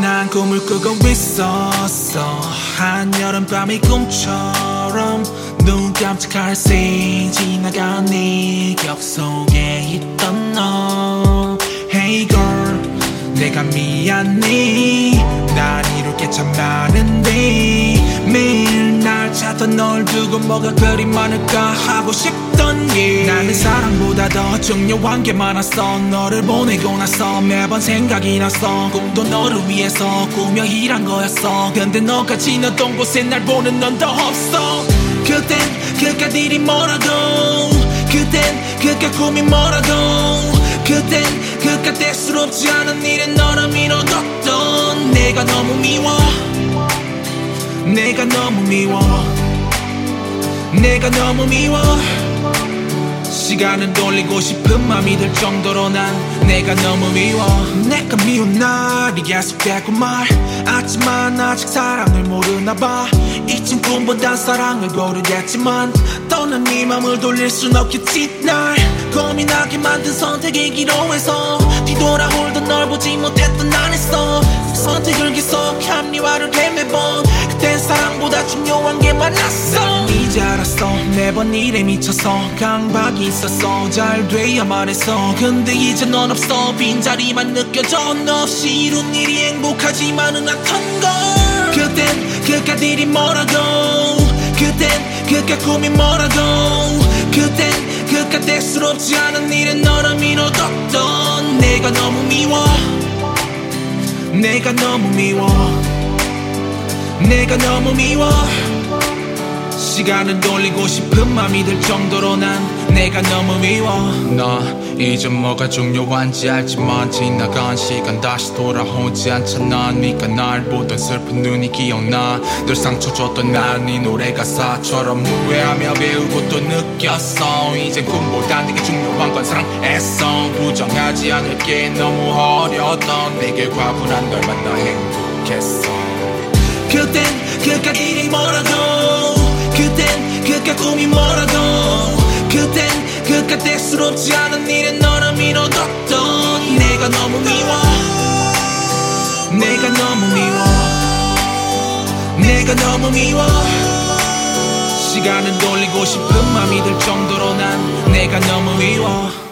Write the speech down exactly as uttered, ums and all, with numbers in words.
난 꿈을 꾸고 있었어. 한여름밤의 꿈처럼 눈 깜짝할 새 지나간 네 격 속에 있던 너. Hey girl, 내가 미안해. 난 이룰 게 참 많은데 매일 날 찾던 널 두고 뭐가 그리 많을까 하고 싶던 게, 나는 사랑보다 더 중요한 게 많았어. 너를 보내고 나서 매번 생각이 났어. 꿈도 너를 위해서 꾸며 일한 거였어. 근데 너가 지나던 곳에 날 보는 넌 더 없어. 그땐 그깟 일이 뭐라고, 그땐 그깟 꿈이 뭐라고, 그땐 그깟 대수롭지 않은 일에 너를 밀어뒀던 내가 너무 미워. 내가 너무 미워. 내가 너무 미워. 시간을 돌리고 싶은 맘이 들 정도로 난 내가 너무 미워. 내가 미운 날이 계속되고 말 하지만 아직 사랑을 모르나봐. 잊힌 꿈보단 사랑을 고르겠지만 떠난 네 맘을 돌릴 순 없겠지. 날 고민하게 만든 선택이기로 해서 뒤돌아올던 널 보지 못했던 안 했어. 선택을 계속 합리화를 해 매번. 그땐 사랑보다 중요한 게 많았어. 난 이제 알았어. 매번 일에 미쳐서 강박이 있었어. 잘 돼야만 했어. 근데 이제 넌 없어. 빈자리만 느껴져. 너 없이 이룬 일이 행복하지만은 않던 걸. 그땐 그깟 일이 뭐라고, 그땐 그깟 꿈이 뭐라고, 그땐 그깟 대수롭지 않은 일에 너를 밀어뒀던 내가 너무 미워. 내가 너무 미워. 내가 너무 미워. 시간을 돌리고 싶은 맘이 들 정도로 난 내가 너무 미워. 나 이제 뭐가 중요한지 알지만 지나간 시간 다시 돌아오지 않잖아. 네가 날 보던 슬픈 눈이 기억나. 늘 상처 줬던 난 네 노래 가사처럼 후회하며 배우고 또 느꼈어. 이젠 꿈보다 네가 중요한 건 사랑했어. 부정하지 않을게 너무 어려웠던 내게 과분한 널 만나 행복했어. 그땐 그깟 일이 뭐라고, 그땐 그깟 꿈이 뭐라고, 그땐 그깟 대수롭지 않은 일에 너를 밀어뒀던 내가 너무 미워. 내가 너무 미워. 내가 너무 미워. 시간을 돌리고 싶은 맘이 들 정도로 난 내가 너무 미워.